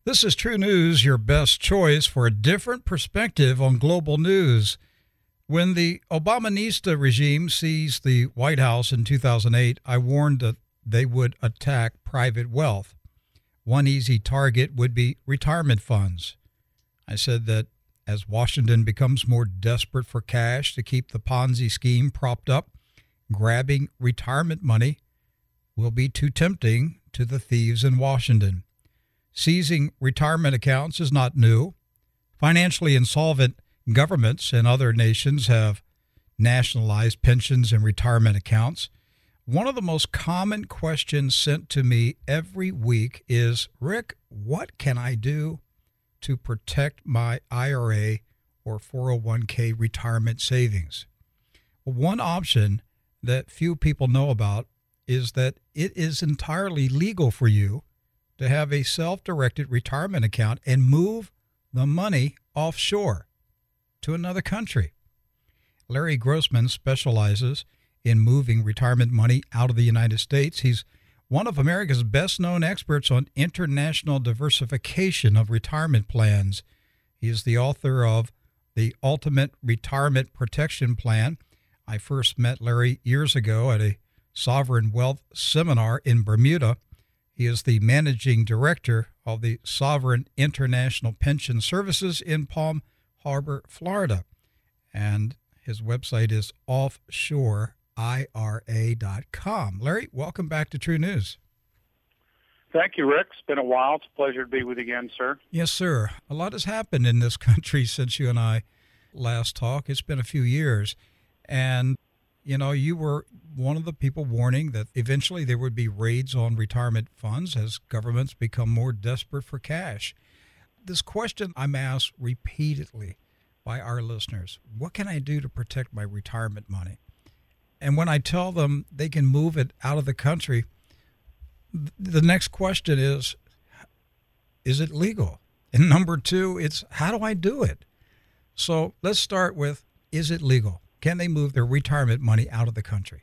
This is True News, your best choice for a different perspective on global news. When the Obamanista regime seized the White House in 2008, I warned that they would attack private wealth. One easy target would be retirement funds. I said that as Washington becomes more desperate for cash to keep the Ponzi scheme propped up, grabbing retirement money will be too tempting to the thieves in Washington. Seizing retirement accounts is not new. Financially insolvent governments in other nations have nationalized pensions and retirement accounts. One of the most common questions sent to me every week is, Rick, what can I do to protect my IRA or 401k retirement savings? One option that few people know about is that it is entirely legal for you to have a self-directed retirement account and move the money offshore to another country. Larry Grossman specializes in moving retirement money out of the United States. He's one of America's best-known experts on international diversification of retirement plans. He is the author of The Ultimate Retirement Protection Plan. I first met Larry years ago at a sovereign wealth seminar in Bermuda. He is the managing director of the Sovereign International Pension Services in Palm Harbor, Florida. And his website is offshoreira.com. Larry, welcome back to True News. Thank you, Rick. It's been a while. It's a pleasure to be with you again, sir. Yes, sir. A lot has happened in this country since you and I last talked. It's been a few years. And you were one of the people warning that eventually there would be raids on retirement funds as governments become more desperate for cash. This question I'm asked repeatedly by our listeners: what can I do to protect my retirement money? And when I tell them they can move it out of the country, the next question is it legal? And number two, it's how do I do it? So let's start with, is it legal? Can they move their retirement money out of the country?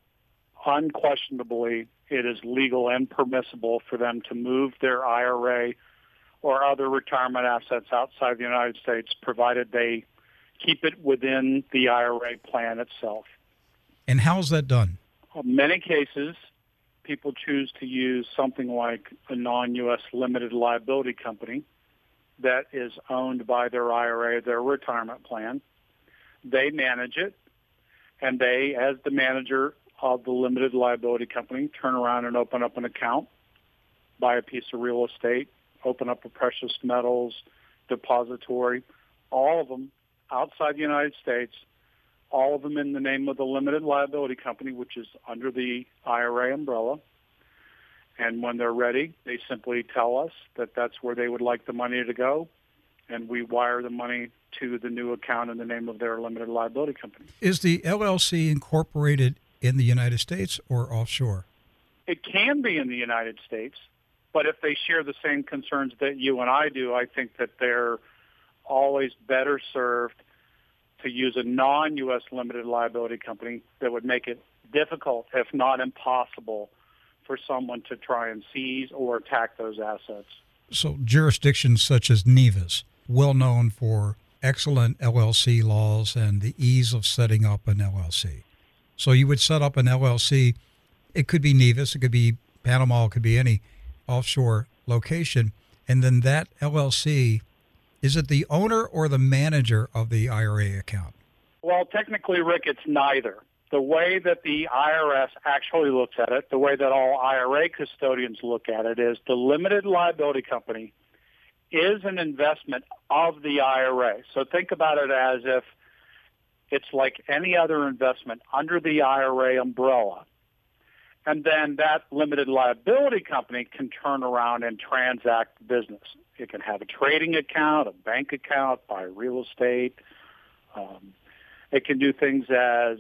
Unquestionably, it is legal and permissible for them to move their IRA or other retirement assets outside the United States, provided they keep it within the IRA plan itself. And how is that done? In many cases, people choose to use something like a non-U.S. limited liability company that is owned by their IRA, their retirement plan. They manage it, and they, as the manager of the limited liability company, turn around and open up an account, buy a piece of real estate, open up a precious metals depository, all of them outside the United States, all of them in the name of the limited liability company, which is under the IRA umbrella. And when they're ready, they simply tell us that that's where they would like the money to go, and we wire the money to the new account in the name of their limited liability company. Is the LLC incorporated in the United States or offshore? It can be in the United States, but if they share the same concerns that you and I do, I think that they're always better served to use a non-U.S. limited liability company that would make it difficult, if not impossible, for someone to try and seize or attack those assets. So jurisdictions such as Nevis, well known for excellent LLC laws and the ease of setting up an LLC. So you would set up an LLC. It could be Nevis, it could be Panama, it could be any offshore location. And then that LLC, is it the owner or the manager of the IRA account? Well, technically, Rick, it's neither. The way that the IRS actually looks at it, the way that all IRA custodians look at it, is the limited liability company is an investment of the IRA. So think about it as if it's like any other investment under the IRA umbrella. And then that limited liability company can turn around and transact business. It can have a trading account, a bank account, buy real estate. It can do things as,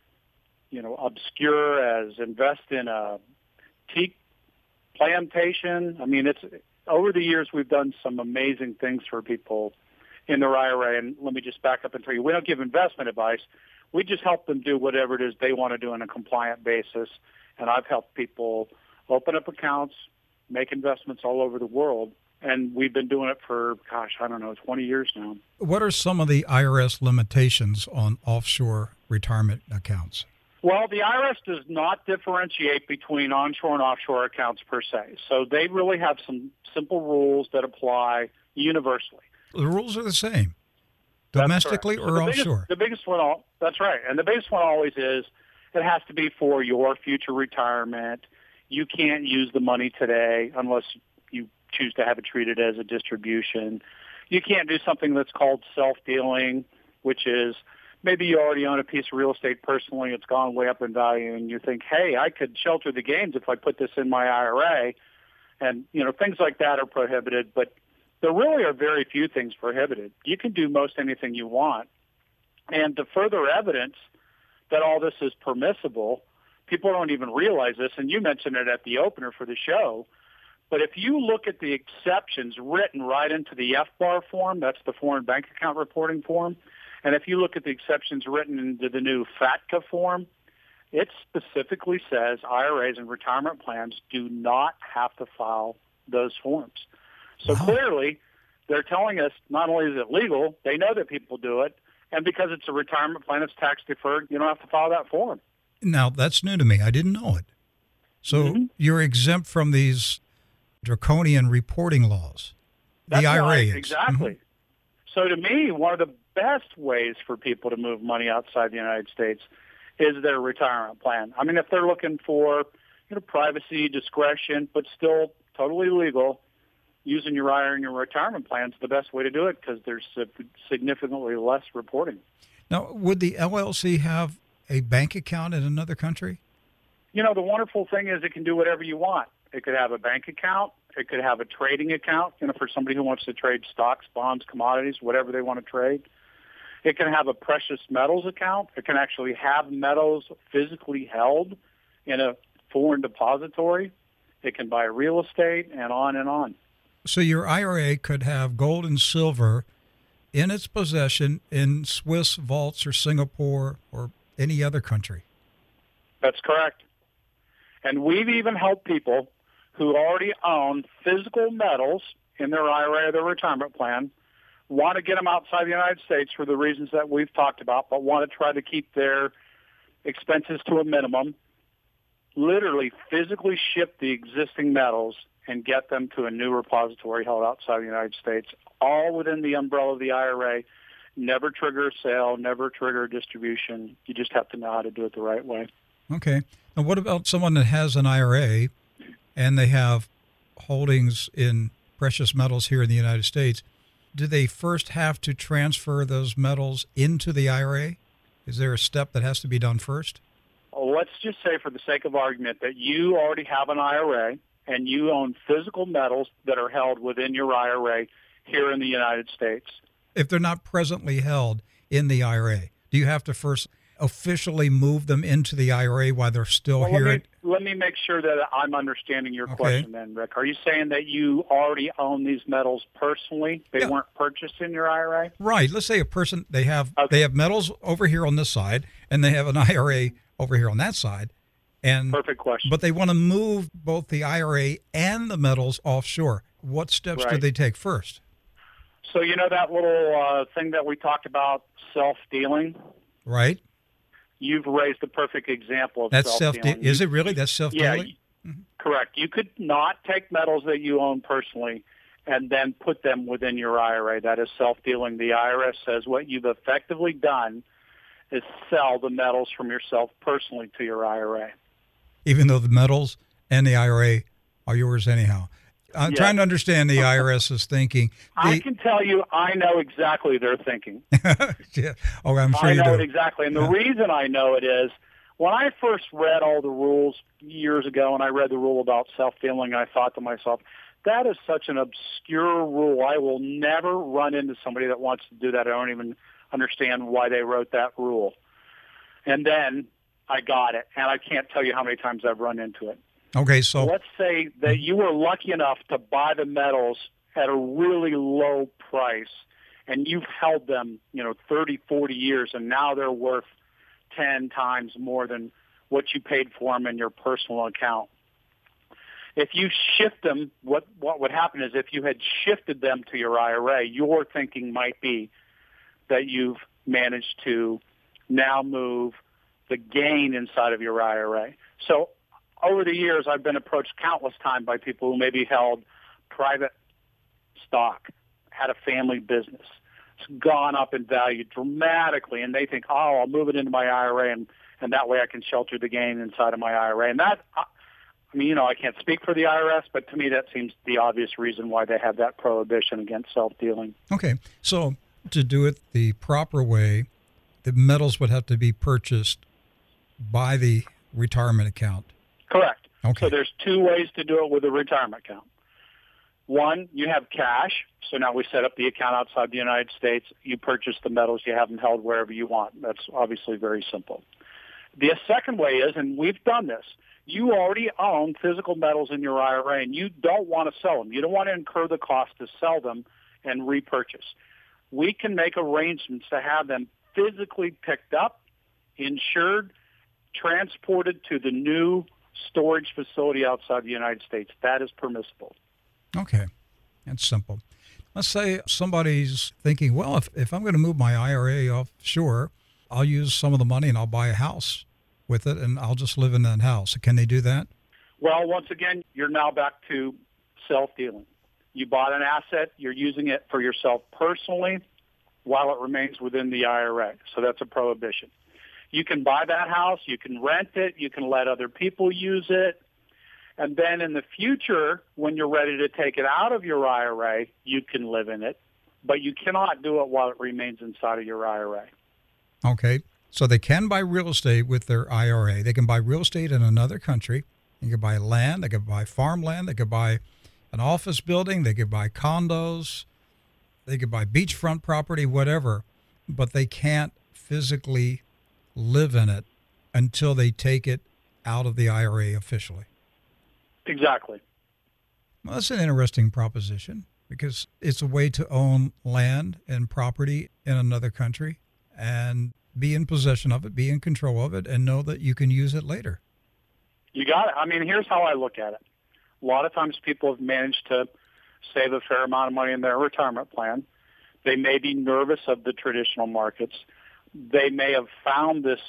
obscure as invest in a teak plantation. I mean, over the years, we've done some amazing things for people in their IRA. And let me just back up and tell you, we don't give investment advice. We just help them do whatever it is they want to do on a compliant basis. And I've helped people open up accounts, make investments all over the world, And we've been doing it for, 20 years now. What are some of the IRS limitations on offshore retirement accounts? Well, the IRS does not differentiate between onshore and offshore accounts per se. So they really have some simple rules that apply universally. The rules are the same, domestically or offshore. The biggest one, that's right. And the biggest one always is it has to be for your future retirement. You can't use the money today unless you choose to have it treated as a distribution. You can't do something that's called self-dealing, which is maybe you already own a piece of real estate personally. It's gone way up in value, and you think, hey, I could shelter the gains if I put this in my IRA. And, things like that are prohibited. But there really are very few things prohibited. You can do most anything you want. And the further evidence that all this is permissible, people don't even realize this, and you mentioned it at the opener for the show, but if you look at the exceptions written right into the FBAR form, that's the Foreign Bank Account Reporting form, and if you look at the exceptions written into the new FATCA form, it specifically says IRAs and retirement plans do not have to file those forms. So clearly, they're telling us not only is it legal, they know that people do it, and because it's a retirement plan, it's tax deferred, you don't have to file that form. Now, that's new to me. I didn't know it. So you're exempt from these draconian reporting laws. That's the IRA right, is. Exactly. So to me, one of the best ways for people to move money outside the United States is their retirement plan. I mean, if they're looking for privacy, discretion, but still totally legal, using your IRA and your retirement plan is the best way to do it because there's significantly less reporting. Now, would the LLC have a bank account in another country? The wonderful thing is it can do whatever you want. It could have a bank account. It could have a trading account, for somebody who wants to trade stocks, bonds, commodities, whatever they want to trade. It can have a precious metals account. It can actually have metals physically held in a foreign depository. It can buy real estate and on and on. So your IRA could have gold and silver in its possession in Swiss vaults or Singapore or any other country. That's correct. And we've even helped people who already own physical metals in their IRA or their retirement plan, want to get them outside the United States for the reasons that we've talked about, but want to try to keep their expenses to a minimum, literally physically ship the existing metals and get them to a new repository held outside the United States, all within the umbrella of the IRA. Never trigger a sale, never trigger a distribution. You just have to know how to do it the right way. Okay. Now, what about someone that has an IRA and they have holdings in precious metals here in the United States? Do they first have to transfer those metals into the IRA? Is there a step that has to be done first? Well, let's just say for the sake of argument that you already have an IRA and you own physical metals that are held within your IRA here in the United States. If they're not presently held in the IRA, do you have to first officially move them into the IRA while they're still here? Let me make sure that I'm understanding your question then, Rick. Are you saying that you already own these metals personally? They weren't purchased in your IRA? Right. Let's say a person, they have metals over here on this side, and they have an IRA over here on that side. And perfect question. But they want to move both the IRA and the metals offshore. What steps do they take first? So that little thing that we talked about, self-dealing? Right. You've raised the perfect example of that's self-dealing. Is it really? That's self-dealing? Yeah, correct. You could not take metals that you own personally and then put them within your IRA. That is self-dealing. The IRS says what you've effectively done is sell the metals from yourself personally to your IRA. Even though the metals and the IRA are yours anyhow. I'm trying to understand the IRS's thinking. I can tell you I know exactly their thinking. Yeah. Oh, I'm sure you do. I know it exactly. And the reason I know it is when I first read all the rules years ago and I read the rule about self-dealing, I thought to myself, that is such an obscure rule. I will never run into somebody that wants to do that. I don't even understand why they wrote that rule. And then I got it, and I can't tell you how many times I've run into it. Okay, so let's say that you were lucky enough to buy the metals at a really low price, and you've held them, 30, 40 years, and now they're worth 10 times more than what you paid for them in your personal account. If you shift them, what would happen is if you had shifted them to your IRA, your thinking might be that you've managed to now move the gain inside of your IRA. So over the years, I've been approached countless times by people who maybe held private stock, had a family business. It's gone up in value dramatically, and they think, oh, I'll move it into my IRA, and that way I can shelter the gain inside of my IRA. And that, I mean, I can't speak for the IRS, but to me that seems the obvious reason why they have that prohibition against self-dealing. Okay, so to do it the proper way, the metals would have to be purchased by the retirement account. Correct. Okay. So there's two ways to do it with a retirement account. One, you have cash. So now we set up the account outside the United States. You purchase the metals. You have them held wherever you want. That's obviously very simple. The second way is, and we've done this, you already own physical metals in your IRA, and you don't want to sell them. You don't want to incur the cost to sell them and repurchase. We can make arrangements to have them physically picked up, insured, transported to the new storage facility outside the United States. That is permissible. Okay, that's simple. Let's say somebody's thinking, well, if I'm going to move my IRA offshore, I'll use some of the money and I'll buy a house with it and I'll just live in that house. Can they do that? Well, once again, you're now back to self-dealing. You bought an asset, you're using it for yourself personally while it remains within the IRA. So that's a prohibition. You can buy that house, you can rent it, you can let other people use it. And then in the future, when you're ready to take it out of your IRA, you can live in it. But you cannot do it while it remains inside of your IRA. Okay. So they can buy real estate with their IRA. They can buy real estate in another country. They can buy land. They can buy farmland. They could buy an office building. They could buy condos. They could buy beachfront property, whatever. But they can't physically live in it until they take it out of the IRA officially. Exactly. Well, that's an interesting proposition because it's a way to own land and property in another country and be in possession of it, be in control of it, and know that you can use it later. You got it. I mean, here's how I look at it. A lot of times people have managed to save a fair amount of money in their retirement plan. They may be nervous of the traditional markets. They may have found this,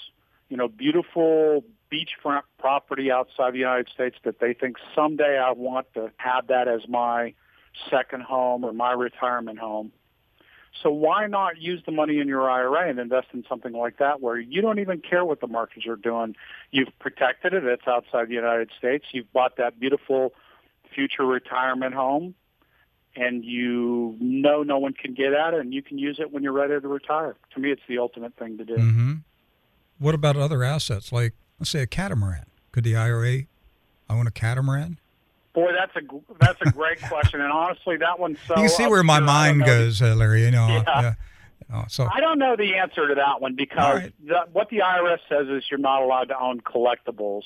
beautiful beachfront property outside the United States that they think someday I want to have that as my second home or my retirement home. So why not use the money in your IRA and invest in something like that where you don't even care what the markets are doing? You've protected it. It's outside the United States. You've bought that beautiful future retirement home, and you know no one can get at it, and you can use it when you're ready to retire. To me, it's the ultimate thing to do. Mm-hmm. What about other assets, like, let's say, a catamaran? Could the IRA own a catamaran? Boy, that's a great question, and honestly, that one's so. You can see where my mind goes, Larry. Yeah. So I don't know the answer to that one because what the IRS says is you're not allowed to own collectibles.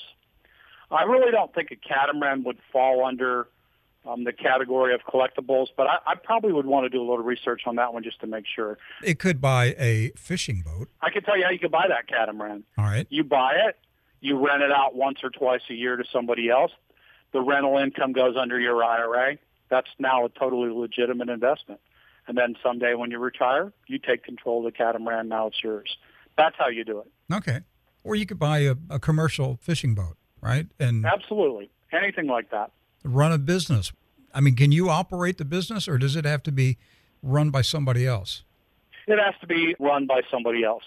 I really don't think a catamaran would fall under the category of collectibles, but I probably would want to do a little research on that one just to make sure. It could buy a fishing boat. I can tell you how you could buy that catamaran. All right. You buy it, you rent it out once or twice a year to somebody else. The rental income goes under your IRA. That's now a totally legitimate investment. And then someday when you retire, you take control of the catamaran. Now it's yours. That's how you do it. Okay. Or you could buy a commercial fishing boat, right? And absolutely. Anything like that. Run a business. I mean, can you operate the business, or does it have to be run by somebody else? It has to be run by somebody else.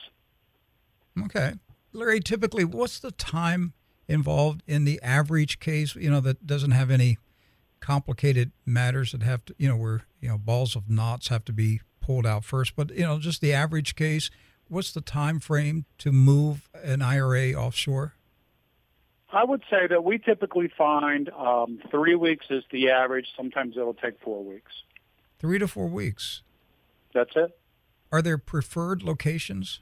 Okay. Larry, typically, what's the time involved in the average case, that doesn't have any complicated matters that have to, where, balls of knots have to be pulled out first, but, just the average case, what's the time frame to move an IRA offshore? I would say that we typically find 3 weeks is the average. Sometimes it'll take 4 weeks. 3 to 4 weeks. That's it. Are there preferred locations?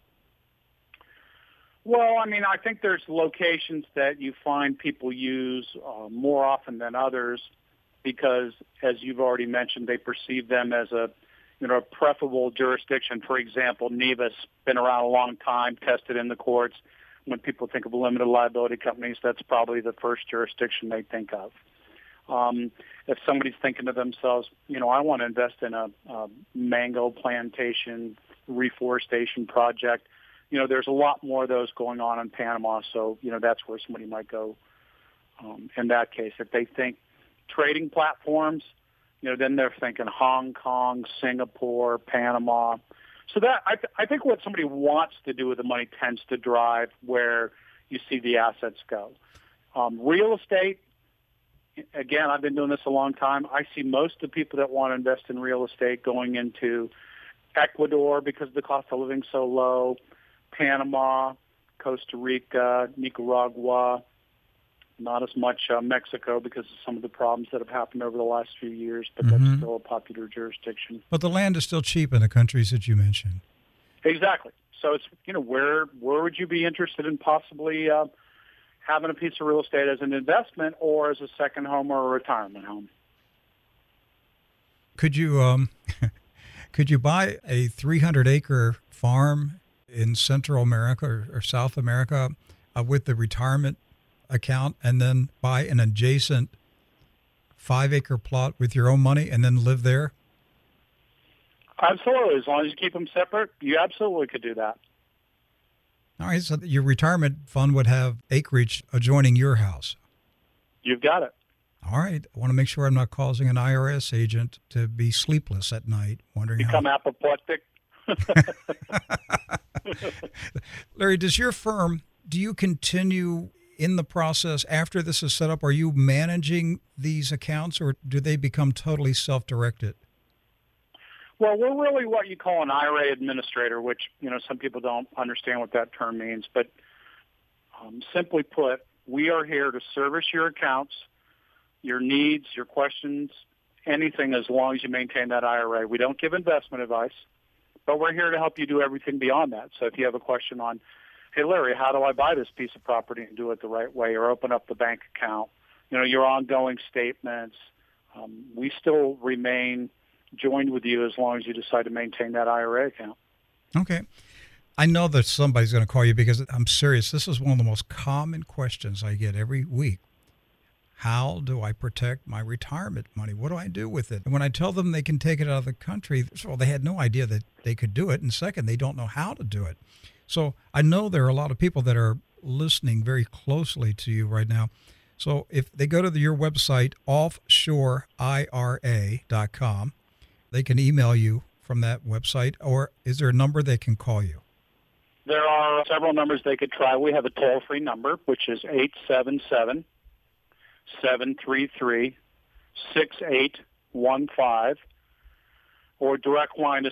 Well, I mean, I think there's locations that you find people use more often than others because, as you've already mentioned, they perceive them as a preferable jurisdiction. For example, NEVA's been around a long time, tested in the courts. When people think of limited liability companies, that's probably the first jurisdiction they think of. If somebody's thinking to themselves, I want to invest in a mango plantation reforestation project, there's a lot more of those going on in Panama. So, that's where somebody might go in that case. If they think trading platforms, then they're thinking Hong Kong, Singapore, Panama. So that I think what somebody wants to do with the money tends to drive where you see the assets go. Real estate, again, I've been doing this a long time. I see most of the people that want to invest in real estate going into Ecuador because the cost of living is so low, Panama, Costa Rica, Nicaragua, not as much Mexico because of some of the problems that have happened over the last few years, but that's still a popular jurisdiction. But the land is still cheap in the countries that you mentioned. Exactly. So it's, where would you be interested in possibly having a piece of real estate as an investment or as a second home or a retirement home? Could you could you buy a 300-acre farm in Central America or South America with the retirement account and then buy an adjacent 5-acre plot with your own money and then live there? Absolutely. As long as you keep them separate, you absolutely could do that. All right. So your retirement fund would have acreage adjoining your house. You've got it. All right. I want to make sure I'm not causing an IRS agent to be sleepless at night wondering Become apoplectic. Larry, do you continue in the process after this is set up? Are you managing these accounts or do they become totally self-directed? Well, we're really what you call an IRA administrator, which, some people don't understand what that term means. But simply put, we are here to service your accounts, your needs, your questions, anything as long as you maintain that IRA. We don't give investment advice, but we're here to help you do everything beyond that. So if you have a question on, hey, Larry, how do I buy this piece of property and do it the right way or open up the bank account, your ongoing statements, we still remain joined with you as long as you decide to maintain that IRA account. Okay. I know that somebody's going to call you because I'm serious. This is one of the most common questions I get every week. How do I protect my retirement money? What do I do with it? And when I tell them they can take it out of the country, first of all, they had no idea that they could do it. And second, they don't know how to do it. So I know there are a lot of people that are listening very closely to you right now. So if they go to your website, offshoreira.com, they can email you from that website, or is there a number they can call you? There are several numbers they could try. We have a toll-free number, which is 877-733-6815, or direct line is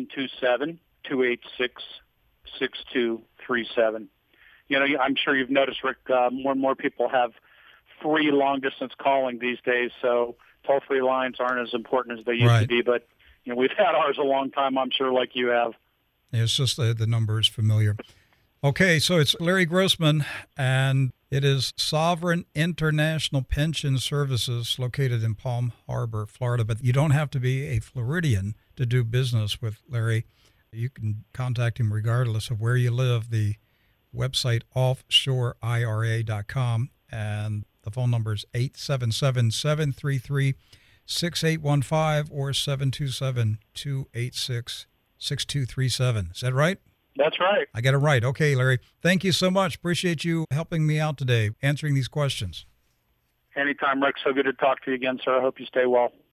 727-286-6237. I'm sure you've noticed, Rick, more and more people have free long-distance calling these days, so toll-free lines aren't as important as they used to be, but we've had ours a long time, I'm sure, like you have. Yeah, it's just the number is familiar. Okay, so it's Larry Grossman, and it is Sovereign International Pension Services located in Palm Harbor, Florida, but you don't have to be a Floridian to do business with Larry. You can contact him regardless of where you live. The website, offshoreira.com, and the phone number is 877-733-6815 or 727-286-6237. Is that right? That's right. I got it right. Okay, Larry. Thank you so much. Appreciate you helping me out today, answering these questions. Anytime, Rick. So good to talk to you again, sir. I hope you stay well.